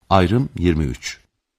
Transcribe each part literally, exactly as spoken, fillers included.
Ayrım yirmi üç.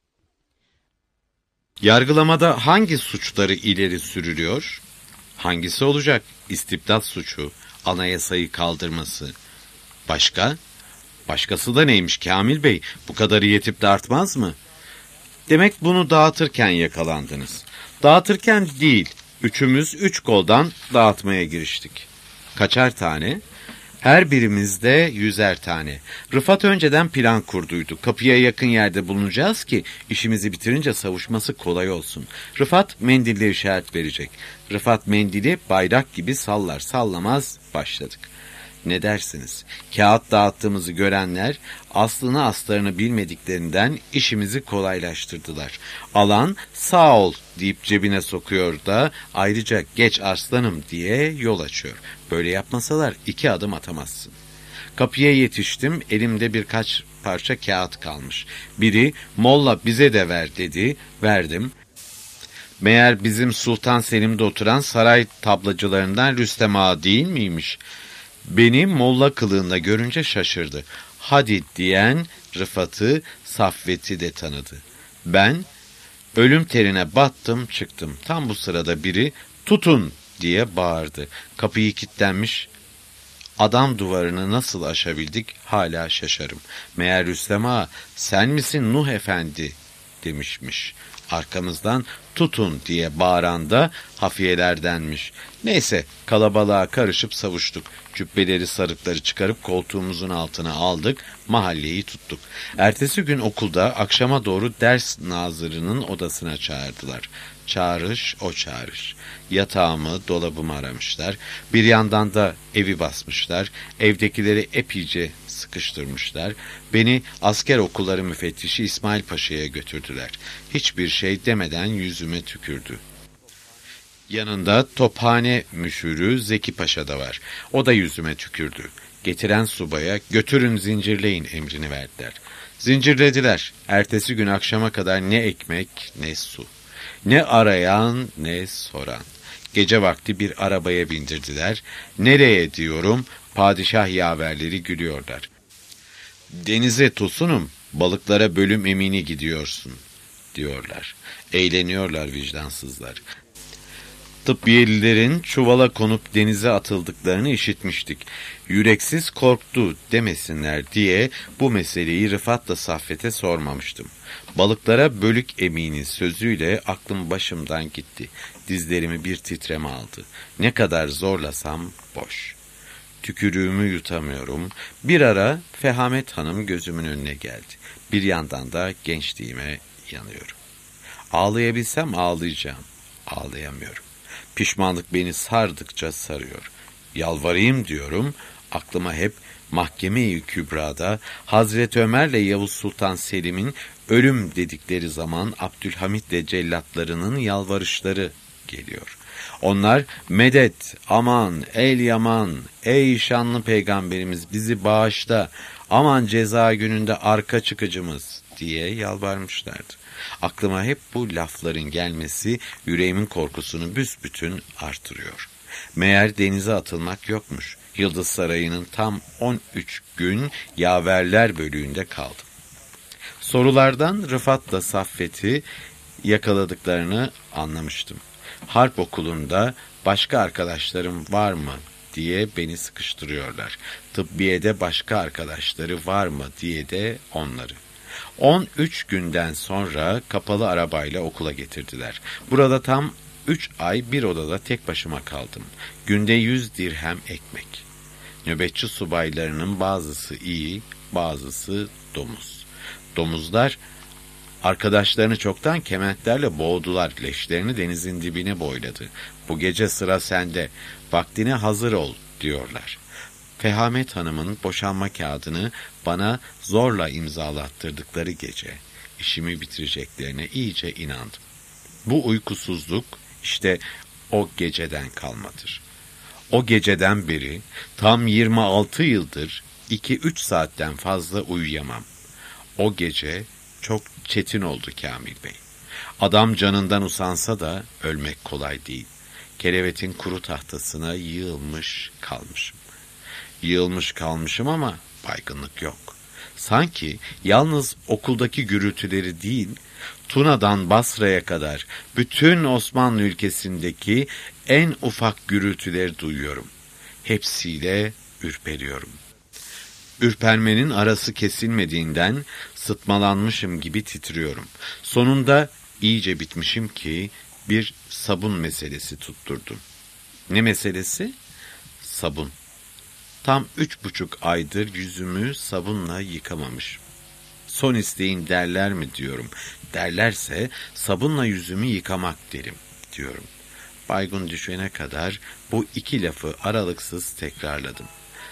Yargılamada hangi suçları ileri sürülüyor? Hangisi olacak? İstibdat suçu, anayasayı kaldırması. Başka? Başkası da neymiş Kamil Bey? Bu kadarı yetip de artmaz mı? Demek bunu dağıtırken yakalandınız. Dağıtırken değil, üçümüz üç koldan dağıtmaya giriştik. Kaçar tane? Her birimizde yüzer tane. Rıfat önceden plan kurduydu. Kapıya yakın yerde bulunacağız ki işimizi bitirince savuşması kolay olsun. Rıfat mendille işaret verecek. Rıfat mendili bayrak gibi sallar sallamaz başladık. Ne dersiniz? Kağıt dağıttığımızı görenler aslını aslarını bilmediklerinden işimizi kolaylaştırdılar. Alan sağ ol deyip cebine sokuyor da ayrıca geç aslanım diye yol açıyor. Böyle yapmasalar iki adım atamazsın. Kapıya yetiştim, elimde birkaç parça kağıt kalmış. Biri molla bize de ver dedi, verdim. Meğer bizim Sultan Selim'de oturan saray tablacılarından Rüstem Ağa değil miymiş? Beni molla kılığında görünce şaşırdı. Hadi diyen Rıfat'ı, Saffet'i de tanıdı. Ben ölüm terine battım çıktım. Tam bu sırada biri tutun diye bağırdı. Kapıyı kilitlenmiş. Adam duvarını nasıl aşabildik hala şaşarım. Meğer Rüstem Ağa sen misin Nuh Efendi demişmiş. Arkamızdan tutun diye bağıran da hafiyelerdenmiş. Neyse kalabalığa karışıp savuştuk. Cübbeleri sarıkları çıkarıp koltuğumuzun altına aldık, mahalleyi tuttuk. Ertesi gün okulda akşama doğru ders nazırının odasına çağırdılar. Çağırış o çağırış. Yatağımı, dolabımı aramışlar. Bir yandan da evi basmışlar. Evdekileri epeyce sıkıştırmışlar. Beni asker okulları müfettişi İsmail Paşa'ya götürdüler. Hiçbir şey demeden yüzüme tükürdü. Yanında tophane müşürü Zeki Paşa da var. O da yüzüme tükürdü. Getiren subaya götürün zincirleyin emrini verdiler. Zincirlediler. Ertesi gün akşama kadar ne ekmek ne su. Ne arayan ne soran. Gece vakti bir arabaya bindirdiler. Nereye diyorum, padişah yaverleri gülüyorlar. Denize Tosunum, balıklara bölüm emini gidiyorsun diyorlar. Eğleniyorlar vicdansızlar. Tıbbiyelilerin çuvala konup denize atıldıklarını işitmiştik. Yüreksiz korktu demesinler diye bu meseleyi Rıfat'la Saffet'e sormamıştım. Balıklara bölük emini sözüyle aklım başımdan gitti. Dizlerimi bir titreme aldı. Ne kadar zorlasam boş. Tükürüğümü yutamıyorum. Bir ara Fehamet Hanım gözümün önüne geldi. Bir yandan da gençliğime yanıyorum. Ağlayabilsem ağlayacağım. Ağlayamıyorum. Pişmanlık beni sardıkça sarıyor. Yalvarayım diyorum, aklıma hep Mahkeme-i Kübra'da Hazreti Ömer'le Yavuz Sultan Selim'in ölüm dedikleri zaman Abdülhamit'le cellatlarının yalvarışları geliyor. Onlar medet, aman, el yaman, ey şanlı peygamberimiz bizi bağışla, aman ceza gününde arka çıkıcımız diye yalvarmışlardı. Aklıma hep bu lafların gelmesi yüreğimin korkusunu büsbütün artırıyor. Meğer denize atılmak yokmuş. Yıldız Sarayı'nın tam on üç gün yaverler bölüğünde kaldım. Sorulardan Rıfat'la Saffet'i yakaladıklarını anlamıştım. Harp okulunda başka arkadaşlarım var mı diye beni sıkıştırıyorlar. Tıbbiyede başka arkadaşları var mı diye de onları. on üç günden sonra kapalı arabayla okula getirdiler. Burada tam üç ay bir odada tek başıma kaldım. Günde yüz dirhem ekmek. Nöbetçi subaylarının bazısı iyi, bazısı domuz. Domuzlar arkadaşlarını çoktan kementlerle boğdular, leşlerini denizin dibine boyladı. Bu gece sıra sende, vaktine hazır ol diyorlar. Fehamet Hanım'ın boşanma kağıdını bana zorla imzalattırdıkları gece işimi bitireceklerine iyice inandım. Bu uykusuzluk işte o geceden kalmadır. O geceden beri tam yirmi altı yıldır iki üç saatten fazla uyuyamam. O gece çok çetin oldu Kamil Bey. Adam canından usansa da ölmek kolay değil. Kerevetin kuru tahtasına yığılmış kalmışım. Yığılmış kalmışım ama baygınlık yok. Sanki yalnız okuldaki gürültüleri değil, Tuna'dan Basra'ya kadar bütün Osmanlı ülkesindeki en ufak gürültüleri duyuyorum. Hepsiyle ürperiyorum. Ürpermenin arası kesilmediğinden sıtmalanmışım gibi titriyorum. Sonunda iyice bitmişim ki bir sabun meselesi tutturdum. Ne meselesi? Sabun. Tam üç buçuk aydır yüzümü sabunla yıkamamışım. Son isteğin derler mi diyorum. Derlerse sabunla yüzümü yıkamak derim diyorum. Baygun düşene kadar bu iki lafı aralıksız tekrarladım.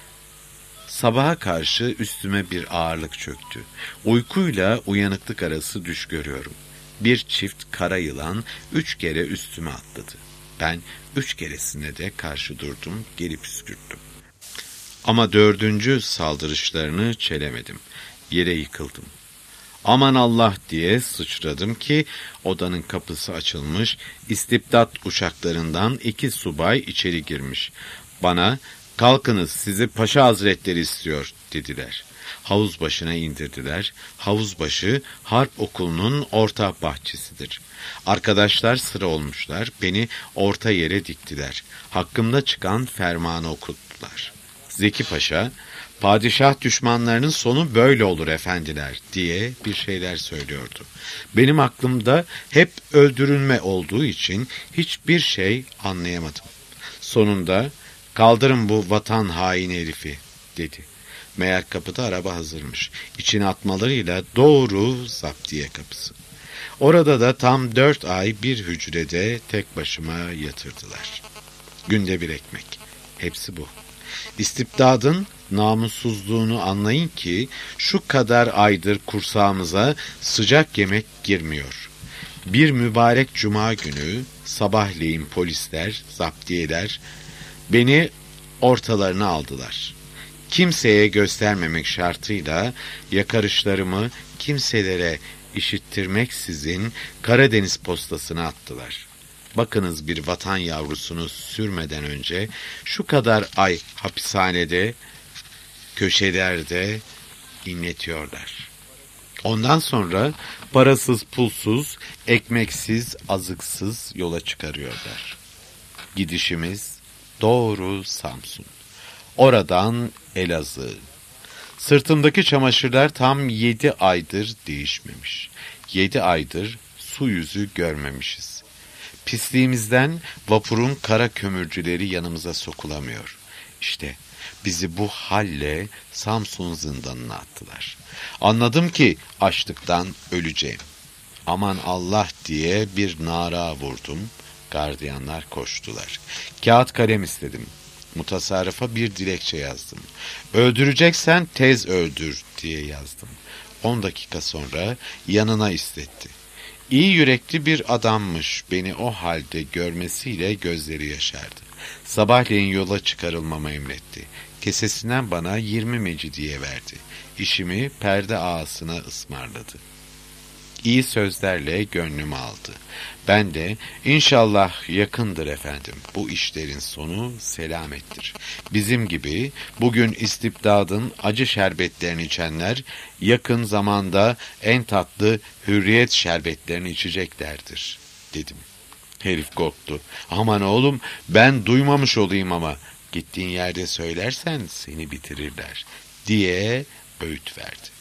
Sabaha karşı üstüme bir ağırlık çöktü. Uykuyla uyanıklık arası düş görüyorum. Bir çift kara yılan üç kere üstüme atladı. Ben üç keresine de karşı durdum, geri püskürttüm. Ama dördüncü saldırışlarını çelemedim. Yere yıkıldım. Aman Allah diye sıçradım ki odanın kapısı açılmış, istibdat uçaklarından iki subay içeri girmiş. Bana kalkınız sizi Paşa Hazretleri istiyor dediler. Havuz başına indirdiler. Havuz başı harp okulunun orta bahçesidir. Arkadaşlar sıra olmuşlar, beni orta yere diktiler. Hakkımda çıkan fermanı okuttular. Zeki Paşa, padişah düşmanlarının sonu böyle olur efendiler diye bir şeyler söylüyordu. Benim aklımda hep öldürülme olduğu için hiçbir şey anlayamadım. Sonunda kaldırın bu vatan haini herifi dedi. Meğer kapıda araba hazırmış. İçine atmalarıyla doğru zaptiye kapısı. Orada da tam dört ay bir hücrede tek başıma yatırdılar. Günde bir ekmek. Hepsi bu. İstibdadın namussuzluğunu anlayın ki şu kadar aydır kursağımıza sıcak yemek girmiyor. Bir mübarek cuma günü sabahleyin polisler, zaptiyeler beni ortalarına aldılar. Kimseye göstermemek şartıyla yakarışlarımı kimselere işittirmeksizin Karadeniz postasına attılar. Bakınız bir vatan yavrusunu sürmeden önce şu kadar ay hapishanede, köşelerde inletiyorlar. Ondan sonra parasız, pulsuz, ekmeksiz, azıksız yola çıkarıyorlar. Gidişimiz doğru Samsun. Oradan Elazığ. Sırtımdaki çamaşırlar tam yedi aydır değişmemiş. Yedi aydır su yüzü görmemişiz. Pisliğimizden vapurun kara kömürcüleri yanımıza sokulamıyor. İşte bizi bu halle Samsun zindanına attılar. Anladım ki açlıktan öleceğim. Aman Allah diye bir nara vurdum. Gardiyanlar koştular. Kağıt kalem istedim. Mutasarrıfa bir dilekçe yazdım. Öldüreceksen tez öldür diye yazdım. On dakika sonra yanına istetti. İyi yürekli bir adammış. Beni o halde görmesiyle gözleri yaşardı. Sabahleyin yola çıkarılmamı emretti. Kesesinden bana yirmi mecidiye verdi. İşimi perde ağasına ısmarladı. İyi sözlerle gönlümü aldı. Ben de inşallah yakındır efendim. Bu işlerin sonu selamettir. Bizim gibi bugün istibdadın acı şerbetlerini içenler yakın zamanda en tatlı hürriyet şerbetlerini içeceklerdir dedim. Herif korktu. Aman oğlum ben duymamış olayım ama gittiğin yerde söylersen seni bitirirler diye öğüt verdi.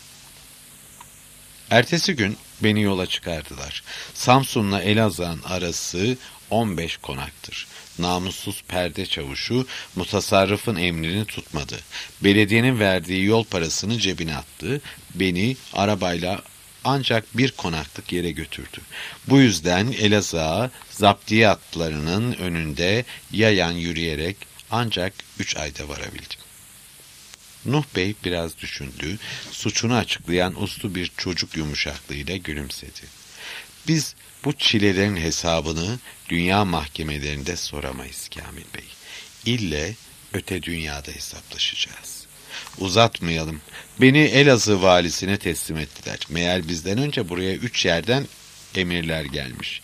Ertesi gün beni yola çıkardılar. Samsun'la Elazığ'ın arası on beş konaktır. Namussuz perde çavuşu mutasarrıfın emrini tutmadı. Belediyenin verdiği yol parasını cebine attı. Beni arabayla ancak bir konaklık yere götürdü. Bu yüzden Elazığ'a zaptiye atlarının önünde yayan yürüyerek ancak üç ayda varabildim. Nuh Bey biraz düşündü, suçunu açıklayan uslu bir çocuk yumuşaklığıyla gülümsedi. Biz bu çilelerin hesabını dünya mahkemelerinde soramayız Kamil Bey. İlle öte dünyada hesaplaşacağız. Uzatmayalım. Beni Elazığ valisine teslim ettiler. Meğer bizden önce buraya üç yerden emirler gelmiş.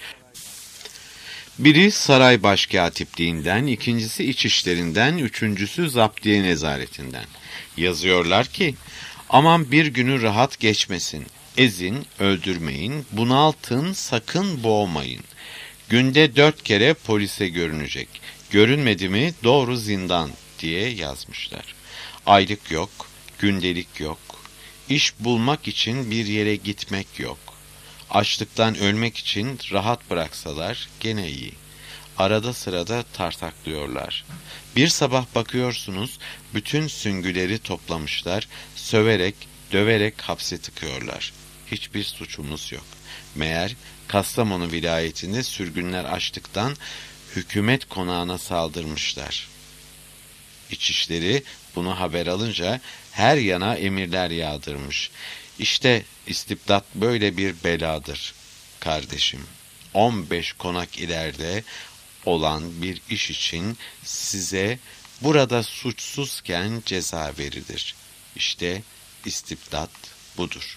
Biri saray başkatipliğinden, ikincisi iç işlerinden, üçüncüsü zaptiye nezaretinden. Yazıyorlar ki Aman bir günü rahat geçmesin. Ezin, öldürmeyin, bunaltın, sakın boğmayın. Günde dört kere polise görünecek. Görünmedi mi doğru zindan diye yazmışlar. Aylık yok, gündelik yok. İş bulmak için bir yere gitmek yok. Açlıktan ölmek için rahat bıraksalar gene iyi. Arada sırada tartaklıyorlar. Bir sabah bakıyorsunuz bütün süngüleri toplamışlar, söverek, döverek hapse tıkıyorlar. Hiçbir suçumuz yok. Meğer Kastamonu vilayetinde sürgünler açtıktan hükümet konağına saldırmışlar. İçişleri bunu haber alınca her yana emirler yağdırmış. İşte istibdat böyle bir beladır kardeşim. on beş konak ileride olan bir iş için size burada suçsuzken ceza verilir. İşte istibdat budur.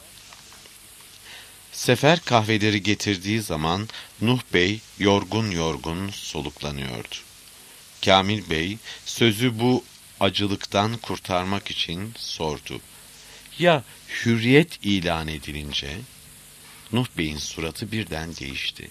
Sefer kahveleri getirdiği zaman Nuh Bey yorgun yorgun soluklanıyordu. Kamil Bey sözü bu acılıktan kurtarmak için sordu. Ya hürriyet ilan edilince? Nuh Bey'in suratı birden değişti.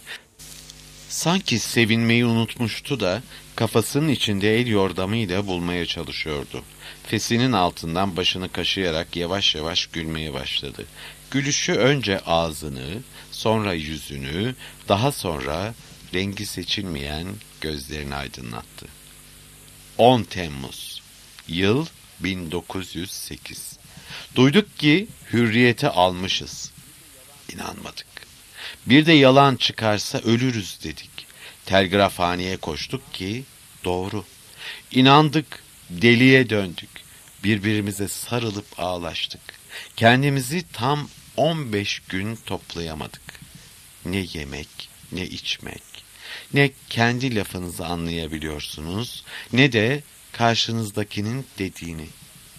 Sanki sevinmeyi unutmuştu da kafasının içinde el yordamıyla bulmaya çalışıyordu. Fesinin altından başını kaşıyarak yavaş yavaş gülmeye başladı. Gülüşü önce ağzını, sonra yüzünü, daha sonra rengi seçilmeyen gözlerini aydınlattı. on Temmuz, yıl bin dokuz yüz sekiz. Duyduk ki hürriyeti almışız. İnanmadık. Bir de yalan çıkarsa ölürüz dedik. Telgrafhaneye koştuk ki doğru. İnandık, deliye döndük. Birbirimize sarılıp ağlaştık. Kendimizi tam on beş gün toplayamadık. Ne yemek, ne içmek, ne kendi lafınızı anlayabiliyorsunuz, ne de karşınızdakinin dediğini.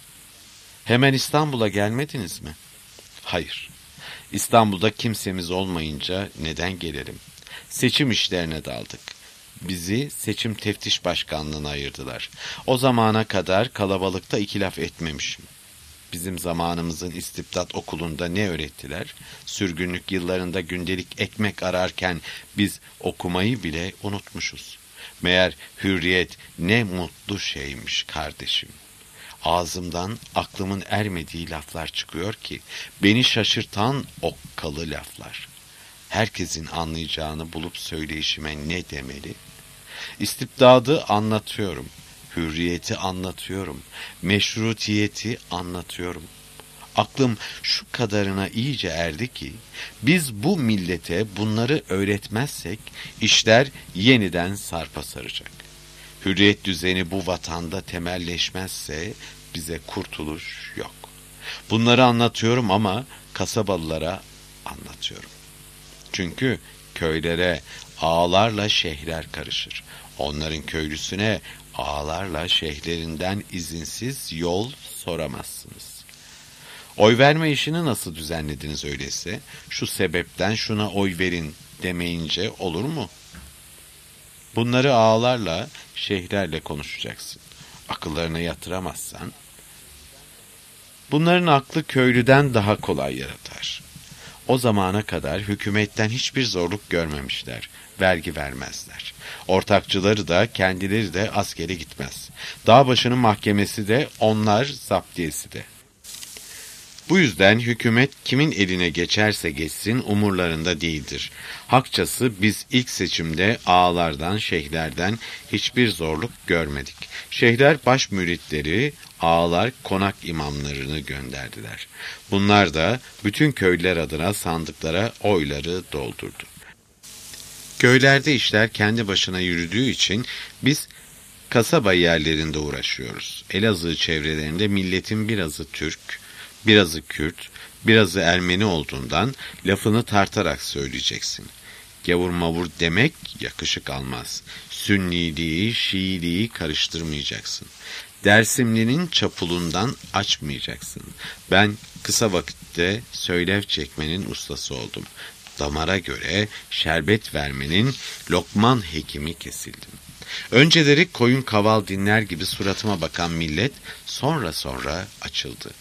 Hemen İstanbul'a gelmediniz mi? Hayır. İstanbul'da kimsemiz olmayınca neden gelelim? Seçim işlerine daldık. Bizi seçim teftiş başkanlığına ayırdılar. O zamana kadar kalabalıkta iki laf etmemişim. Bizim zamanımızın istibdat okulunda ne öğrettiler? Sürgünlük yıllarında gündelik ekmek ararken biz okumayı bile unutmuşuz. Meğer hürriyet ne mutlu şeymiş kardeşim. Ağzımdan aklımın ermediği laflar çıkıyor ki, beni şaşırtan okkalı laflar. Herkesin anlayacağını bulup söyleyişime ne demeli? İstibdadı anlatıyorum, hürriyeti anlatıyorum, meşrutiyeti anlatıyorum. Aklım şu kadarına iyice erdi ki, biz bu millete bunları öğretmezsek, işler yeniden sarpa saracak. Hürriyet düzeni bu vatanda temelleşmezse bize kurtuluş yok. Bunları anlatıyorum ama kasabalılara anlatıyorum. Çünkü köylere ağalarla şeyhler karışır. Onların köylüsüne ağalarla şeyhlerinden izinsiz yol soramazsınız. Oy verme işini nasıl düzenlediniz öyleyse? Şu sebepten şuna oy verin demeyince olur mu? Bunları ağalarla, şeyhlerle konuşacaksın. Akıllarına yatıramazsan, bunların aklı köylüden daha kolay yaratar. O zamana kadar hükümetten hiçbir zorluk görmemişler, vergi vermezler. Ortakçıları da, kendileri de askere gitmez. Dağbaşının mahkemesi de, onlar zaptiyesi de. Bu yüzden hükümet kimin eline geçerse geçsin umurlarında değildir. Hakçası biz ilk seçimde ağalardan, şeyhlerden hiçbir zorluk görmedik. Şeyhler baş müritleri, ağalar konak imamlarını gönderdiler. Bunlar da bütün köylüler adına sandıklara oyları doldurdu. Köylerde işler kendi başına yürüdüğü için biz kasaba yerlerinde uğraşıyoruz. Elazığ çevrelerinde milletin birazı Türk, birazı Kürt, birazı Ermeni olduğundan lafını tartarak söyleyeceksin. Gavur mavur demek yakışık almaz. Sünniliği, Şiiliği karıştırmayacaksın. Dersimlinin çapulundan açmayacaksın. Ben kısa vakitte söylev çekmenin ustası oldum. Damara göre şerbet vermenin Lokman hekimi kesildim. Önceleri koyun kaval dinler gibi suratıma bakan millet sonra sonra açıldı.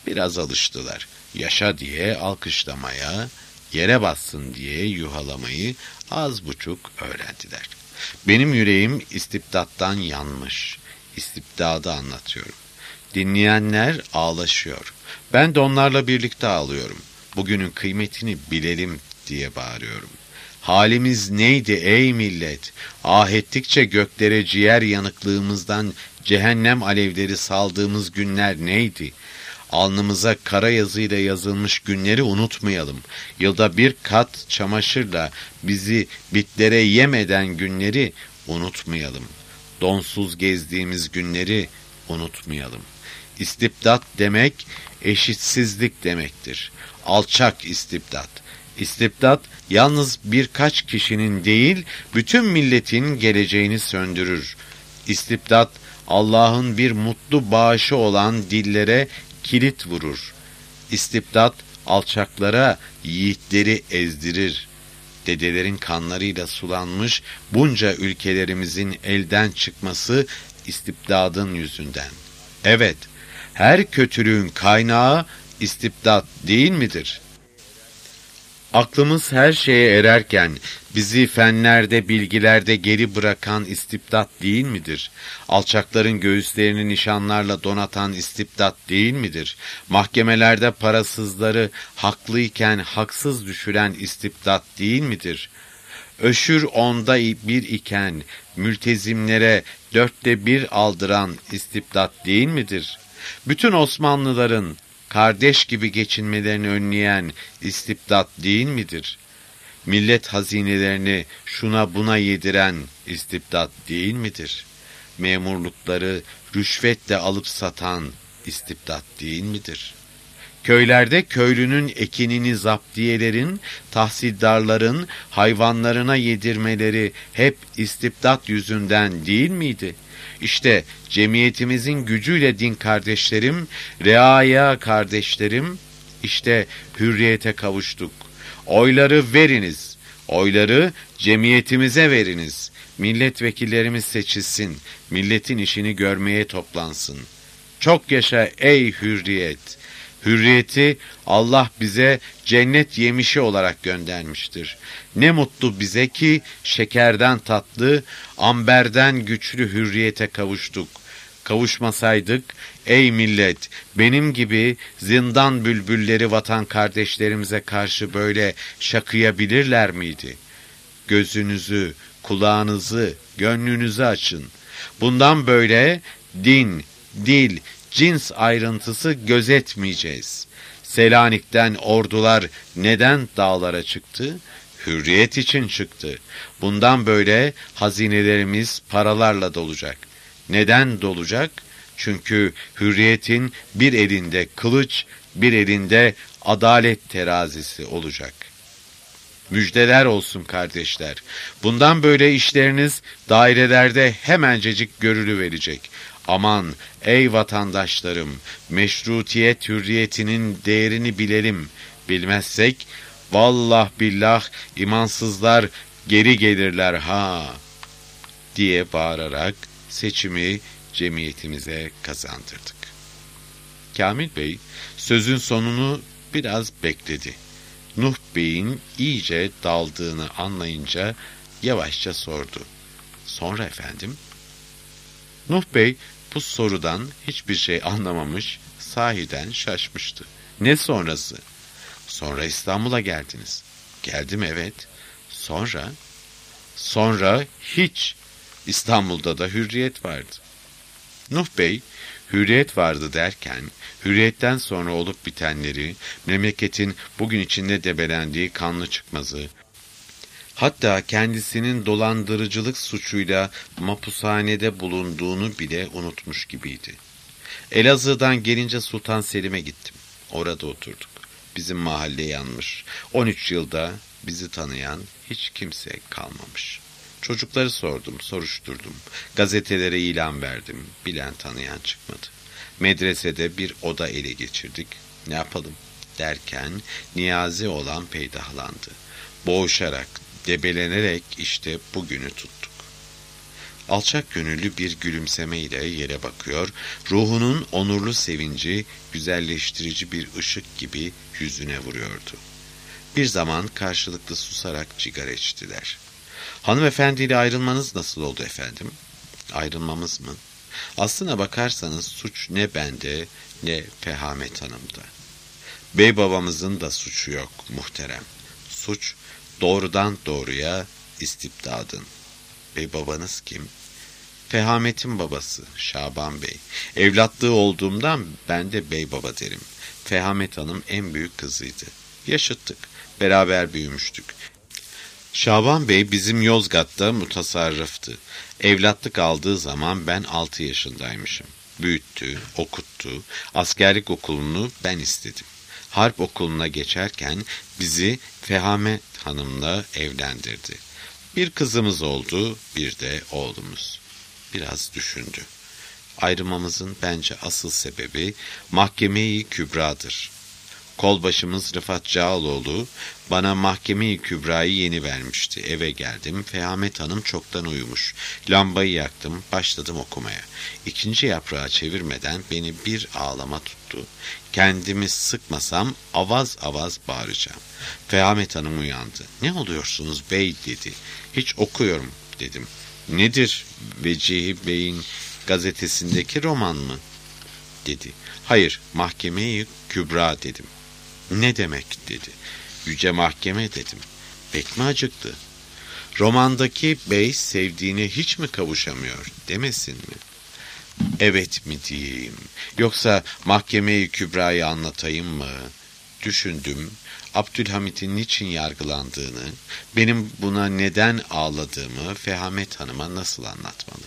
Biraz alıştılar. Yaşa diye alkışlamaya, yere bassın diye yuhalamayı az buçuk öğrendiler. Benim yüreğim istibdattan yanmış. İstibdadı anlatıyorum. Dinleyenler ağlaşıyor. Ben de onlarla birlikte ağlıyorum. Bugünün kıymetini bilelim diye bağırıyorum. Halimiz neydi ey millet? Ah ettikçe göklere ciğer yanıklığımızdan cehennem alevleri saldığımız günler neydi? Alnımıza kara yazıyla yazılmış günleri unutmayalım. Yılda bir kat çamaşırla bizi bitlere yem eden günleri unutmayalım. Donsuz gezdiğimiz günleri unutmayalım. İstibdat demek eşitsizlik demektir. Alçak istibdat. İstibdat yalnız birkaç kişinin değil, bütün milletin geleceğini söndürür. İstibdat Allah'ın bir mutlu bağışı olan dillere kilit vurur. İstibdat alçaklara yiğitleri ezdirir. Dedelerin kanlarıyla sulanmış bunca ülkelerimizin elden çıkması istibdadın yüzünden. Evet, her kötülüğün kaynağı istibdat değil midir? Aklımız her şeye ererken bizi fenlerde, bilgilerde geri bırakan istibdat değil midir? Alçakların göğüslerini nişanlarla donatan istibdat değil midir? Mahkemelerde parasızları haklıyken haksız düşüren istibdat değil midir? Öşür onda bir iken mültezimlere dörtte bir aldıran istibdat değil midir? Bütün Osmanlıların kardeş gibi geçinmelerini önleyen istibdat değil midir? Millet hazinelerini şuna buna yediren istibdat değil midir? Memurlukları rüşvetle alıp satan istibdat değil midir? Köylerde köylünün ekinini zaptiyelerin, tahsildarların hayvanlarına yedirmeleri hep istibdat yüzünden değil miydi? İşte cemiyetimizin gücüyle din kardeşlerim, reaya kardeşlerim, işte hürriyete kavuştuk. Oyları veriniz, oyları cemiyetimize veriniz. Milletvekillerimiz seçilsin, milletin işini görmeye toplansın. Çok yaşa ey hürriyet! Hürriyeti Allah bize cennet yemişi olarak göndermiştir. Ne mutlu bize ki şekerden tatlı, amberden güçlü hürriyete kavuştuk. Kavuşmasaydık, ey millet, benim gibi zindan bülbülleri vatan kardeşlerimize karşı böyle şakıyabilirler miydi? Gözünüzü, kulağınızı, gönlünüzü açın. Bundan böyle din, dil, cins ayrıntısı gözetmeyeceğiz. Selanik'ten ordular neden dağlara çıktı? Hürriyet için çıktı. Bundan böyle hazinelerimiz paralarla dolacak. Neden dolacak? Çünkü hürriyetin bir elinde kılıç, bir elinde adalet terazisi olacak. Müjdeler olsun kardeşler. Bundan böyle işleriniz dairelerde hemencecik görülüverecek. Aman ey vatandaşlarım, meşrutiyet hürriyetinin değerini bilelim. Bilmezsek vallah billah imansızlar geri gelirler ha diye bağırarak seçimi cemiyetimize kazandırdık. Kamil Bey sözün sonunu biraz bekledi. Nuh Bey'in iyice daldığını anlayınca yavaşça sordu. Sonra efendim? Nuh Bey bu sorudan hiçbir şey anlamamış, sahiden şaşmıştı. Ne sonrası? Sonra İstanbul'a geldiniz. Geldim evet. Sonra? Sonra hiç. İstanbul'da da hürriyet vardı. Nuh Bey, hürriyet vardı derken, hürriyetten sonra olup bitenleri, memleketin bugün içinde debelendiği kanlı çıkmazı, hatta kendisinin dolandırıcılık suçuyla mahpushanede bulunduğunu bile unutmuş gibiydi. Elazığ'dan gelince Sultan Selim'e gittim. Orada oturduk. Bizim mahalle yanmış. on üç yılda bizi tanıyan hiç kimse kalmamış. Çocukları sordum, soruşturdum. Gazetelere ilan verdim. Bilen tanıyan çıkmadı. Medresede bir oda ele geçirdik. Ne yapalım derken Niyazi olan peydahlandı. Boğuşarak, debelenerek işte bugünü tuttuk. Alçak gönüllü bir gülümseme ile yere bakıyor, ruhunun onurlu sevinci güzelleştirici bir ışık gibi yüzüne vuruyordu. Bir zaman karşılıklı susarak cigara içtiler. Hanımefendiyle ayrılmanız nasıl oldu efendim? Ayrılmamız mı? Aslına bakarsanız suç ne bende ne Fehamet Hanım'da. Bey babamızın da suçu yok muhterem. Suç doğrudan doğruya istibdadın. Bey babanız kim? Fehamet'in babası Şaban Bey. Evlatlığı olduğumdan ben de bey baba derim. Fehamet Hanım en büyük kızıydı. Yaşıttık. Beraber büyümüştük. Şaban Bey bizim Yozgat'ta mutasarrıftı. Evlatlık aldığı zaman ben altı yaşındaymışım. Büyüttü, okuttu. Askerlik okulunu ben istedim. Harp okuluna geçerken bizi Fehamet Hanım'la evlendirdi. Bir kızımız oldu, bir de oğlumuz. Biraz düşündü. Ayrılmamızın bence asıl sebebi Mahkeme-i Kübra'dır. Kolbaşımız Rıfat Cağaloğlu bana Mahkeme-i Kübra'yı yeni vermişti. Eve geldim. Fehamet Hanım çoktan uyumuş. Lambayı yaktım. Başladım okumaya. İkinci yaprağı çevirmeden beni bir ağlama tuttu. Kendimi sıkmasam avaz avaz bağıracağım. Fehamet Hanım uyandı. Ne oluyorsunuz bey dedi. Hiç okuyorum dedim. Nedir Vecihi Bey'in gazetesindeki roman mı? Dedi. Hayır, Mahkeme-i Kübra dedim. Ne demek dedi. Yüce Mahkeme dedim. Pek mi acıktı? Romandaki bey sevdiğine hiç mi kavuşamıyor demesin mi? Evet mi diyeyim? Yoksa Mahkeme-i Kübra'yı anlatayım mı? Düşündüm. Abdülhamit'in niçin yargılandığını, benim buna neden ağladığımı Fehamet Hanım'a nasıl anlatmalı?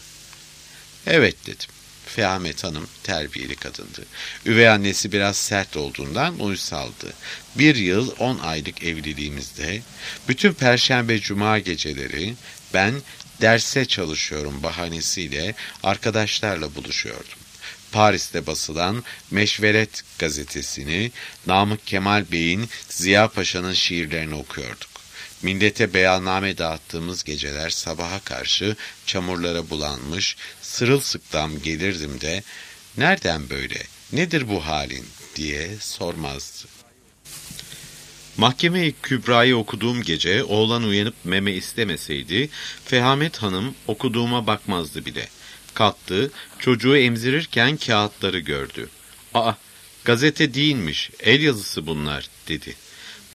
Evet dedim. Fehamet Hanım terbiyeli kadındı. Üvey annesi biraz sert olduğundan uysaldı. Bir yıl on aylık evliliğimizde bütün perşembe cuma geceleri ben derse çalışıyorum bahanesiyle arkadaşlarla buluşuyordum. Paris'te basılan Meşveret gazetesini Namık Kemal Bey'in Ziya Paşa'nın şiirlerini okuyorduk. Millete beyanname dağıttığımız geceler sabaha karşı çamurlara bulanmış, sırılsıklam gelirdim de "Nereden böyle, nedir bu halin?" diye sormazdı. Mahkeme-i Kübra'yı okuduğum gece oğlan uyanıp meme istemeseydi, Fehamet Hanım okuduğuma bakmazdı bile. Kalktı, çocuğu emzirirken kağıtları gördü. "Aa, gazete değilmiş, el yazısı bunlar," dedi.